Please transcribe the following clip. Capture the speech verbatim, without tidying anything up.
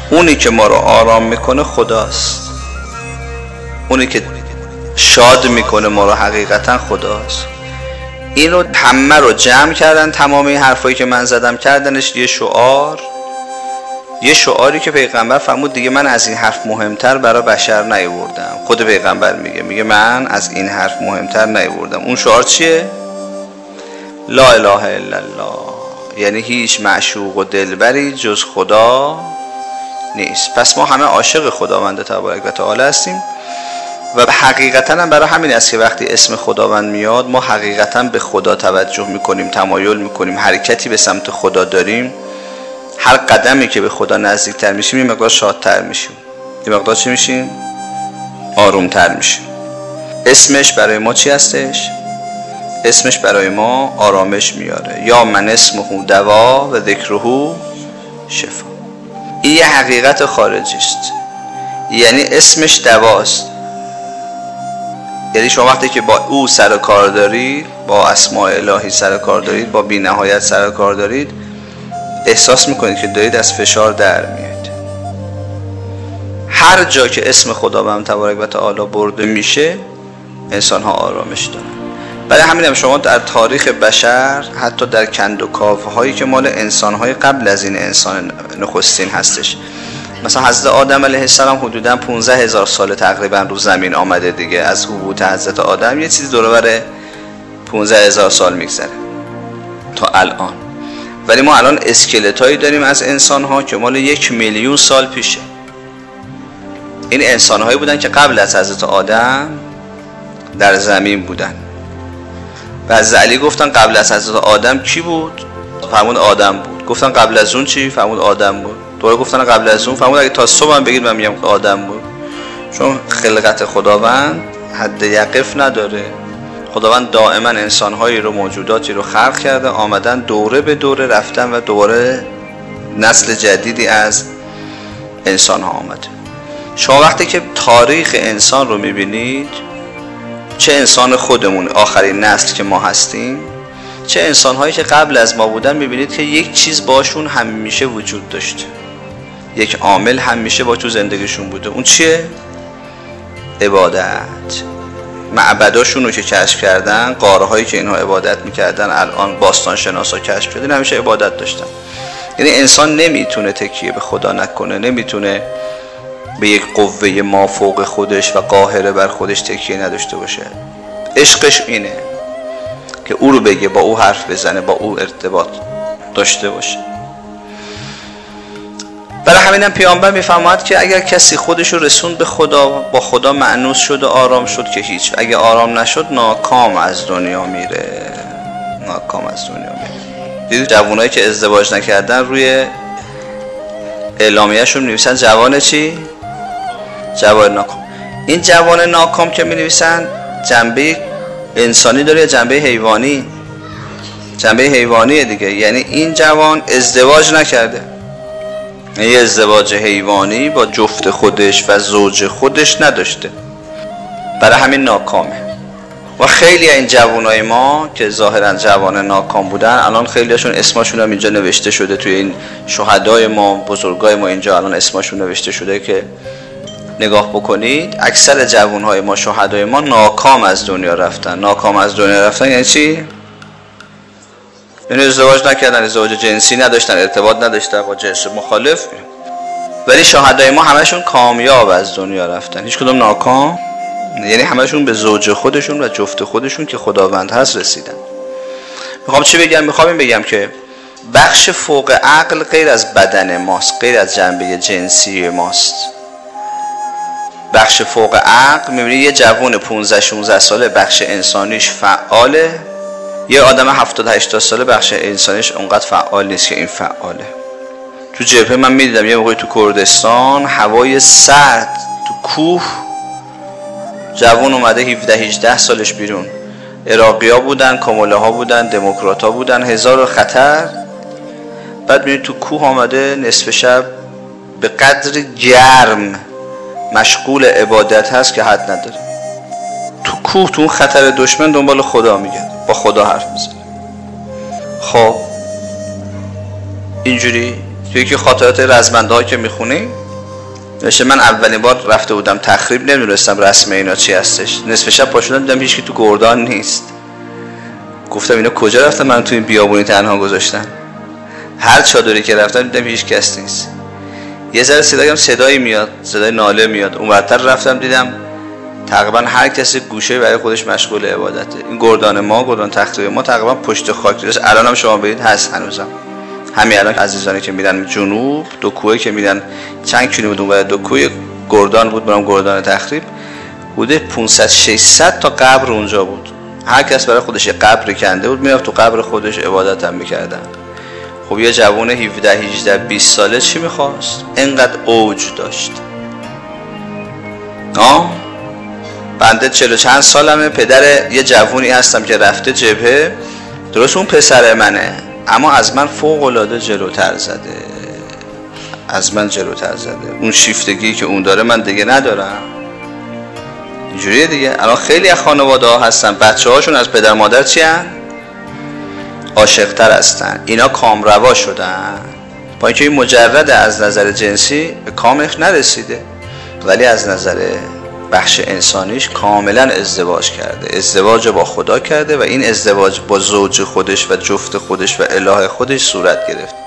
اونی که ما رو آرام میکنه خداست، اونی که شاد میکنه ما رو حقیقتا خداست. این رو همه رو جمع کردن، تمام این حرفایی که من زدم کردنش یه شعار، یه شعاری که پیغمبر فرمود دیگه من از این حرف مهمتر برای بشر نیاوردم. خود پیغمبر میگه میگه من از این حرف مهمتر نیاوردم. اون شعار چیه؟ لا اله الا الله، یعنی هیچ معشوق و دلبری جز خدا نیست. پس ما همه عاشق خداوند تبارک و تعالی هستیم و حقیقتا هم برای همین است که وقتی اسم خداوند میاد ما حقیقتا به خدا توجه میکنیم، تمایل میکنیم، حرکتی به سمت خدا داریم. هر قدمی که به خدا نزدیکتر میشیم یه مقدار شادتر میشیم، یه مقدار چی میشیم؟ آرومتر میشیم. اسمش برای ما چی هستش؟ اسمش برای ما آرامش میاره. یا من اسمه دوا و ذکره شفا. این یه حقیقت خارجی است، یعنی اسمش دواست. یعنی شما وقتی که با او سر کار دارید، با اسماء الهی سر کار دارید، با بی نهایت سر کار دارید، احساس میکنید که دارید از فشار در میاد. هر جا که اسم خداوند تبارک و تعالی برده میشه انسان ها آرامش دارن. برای همین هم شما در تاریخ بشر حتی در کند و کاوه هایی که مال انسان های قبل از این انسان نخستین هستش، مثلا حضرت آدم علیه السلام حدوداً پانزده هزار سال تقریبا رو زمین آمده دیگه. از هبوط حضرت آدم یه چیزی دور و بر پانزده هزار سال میگذره تا الان. ولی ما الان اسکلت هایی داریم از انسان ها که مال یک میلیون سال پیشه. این انسان هایی بودن که قبل از حضرت آدم در زمین بودن. و از علی گفتن قبل از حضرت آدم کی بود؟ فرمود آدم بود. گفتن قبل از اون چی؟ فرمود آدم بود. دوباره گفتن قبل از اون، فرمود اگه تا صبح هم بگید من میگم آدم بود. چون خلقت خداوند حد یقف نداره. خداوند دائما انسان‌هایی رو، موجوداتی رو خلق کرده، آمدن دوره به دوره رفتن و دوباره نسل جدیدی از انسان‌ها آمده. شما وقتی که تاریخ انسان رو می‌بینید، چه انسان خودمون آخرین نسل که ما هستیم، چه انسان‌هایی که قبل از ما بودن، می‌بینید که یک چیز باشون همیشه وجود داشته، یک عامل همیشه با تو زندگیشون بوده. اون چیه؟ عبادت. معبداشون رو که کشف کردن، قاره‌هایی که اینها عبادت می‌کردن، الان باستان شناسا کشف کردن همیشه عبادت داشتن. یعنی انسان نمیتونه تکیه به خدا نکنه، نمیتونه به یک قوه مافوق خودش و قاهره بر خودش تکیه نداشته باشه. عشقش اینه که او رو بگه، با او حرف بزنه، با او ارتباط داشته باشه. برای همینم پیامبر میفرماید که اگر کسی خودش رو رسوند به خدا، با خدا مأنوس شد و آرام شد که هیچ، اگه آرام نشد ناکام از دنیا میره، ناکام از دنیا میره. دیدید جوانایی که ازدواج نکردن روی اعلامیه‌شون می‌نویسن جوان چی؟ جوان ناکام. این جوان ناکام که می‌نویسن جنبه انسانی داره یا جنبه حیوانی؟ جنبه حیوانیه دیگه. یعنی این جوان ازدواج نکرده، یه ازدواج حیوانی با جفت خودش و زوج خودش نداشته، برای همین ناکامه. و خیلی این جوانای ما که ظاهرا جوان ناکام بودن، الان خیلیاشون اسمشون هم اینجا نوشته شده، توی این شهدای ما، بزرگای ما اینجا الان اسمشون نوشته شده که نگاه بکنید. اکثر جوانهای ما، شهدای ما، ناکام از دنیا رفتن. ناکام از دنیا رفتن یعنی چی؟ یعنی ازدواج نکردن، ازدواج جنسی نداشتن، ارتباط نداشتن با جنس مخالف. ولی شهدای ما همشون کامیاب از دنیا رفتن، هیچ کدوم ناکام. یعنی همشون به زوج خودشون و جفت خودشون که خداوند هست رسیدن. میخوام چی بگم؟ میخوام این بگم که بخش فوق عقل غیر از بدن ماست، غیر از جنبه جنسی ماست. بخش فوق عقل میبینی یه جوان پانزده شانزده ساله بخش انسانیش فعاله، یه آدم هفتاد هشتاد ساله بخش انسانیش اونقدر فعال نیست که این فعاله. تو جبهه من میدیدم یه موقعی تو کردستان هوای سرد، تو کوه جوان اومده هفده هجده سالش بیرون، عراقی‌ها بودن، کموله ها بودن، دموکرات ها بودن، هزار خطر. بعد میبینی تو کوه آمده نصف شب به قدر گرم مشغول عبادت هست که حد نداره. تو کوه، تو اون خطر دشمن دنبال خدا میگرده، با خدا حرف میزنه. خب اینجوری توی که خاطرات رزمنده ها که میخونی نوشته من اولین بار رفته بودم تخریب، نمیدونستم رسم اینا چی هستش. نصف شب پا شدم دیدم هیچ کی تو گردان نیست. گفتم اینا کجا رفتن من تو این بیابونی تنها گذاشتن. هر چادری که رفتم دیدم هیچ کس نیست. یه ذره صدایم صدایی میاد، صدای ناله میاد. اونورتر رفتم دیدم تقریبا هر کسی گوشه برای خودش مشغول عبادته. این گردان ما، گردان تخریب ما تقریبا پشت خاک است. الان هم شما برید هست هنوزم. همین الان عزیزانی که میرن جنوب، دو کوه که میرن چند کیلومتر اونور دو کوه گردان بود، برام گردان تخریب بوده. پانصد ششصد تا قبر اونجا بود. هر کس برای خودش قبر کنده بود، میرفت تو قبر خودش عبادت هم میکردن. خب یه جوون هفده هجده بیست ساله چی میخواست؟ اینقدر اوج داشت. آه بنده چهل چند سالمه، پدر یه جوونی هستم که رفته جبهه. درست اون پسر منه، اما از من فوق العاده جلوتر زده، از من جلوتر زده. اون شیفتگی که اون داره من دیگه ندارم. اینجوریه دیگه. الان خیلی از خانواده ها هستن بچه هاشون از پدر مادر چی هن؟ عاشق‌تر هستن. اینا کامروا شدن، با اینکه این مجرد از نظر جنسی به کامش نرسیده، ولی از نظر بخش انسانیش کاملا ازدواج کرده، ازدواج با خدا کرده و این ازدواج با زوج خودش و جفت خودش و اله خودش صورت گرفت.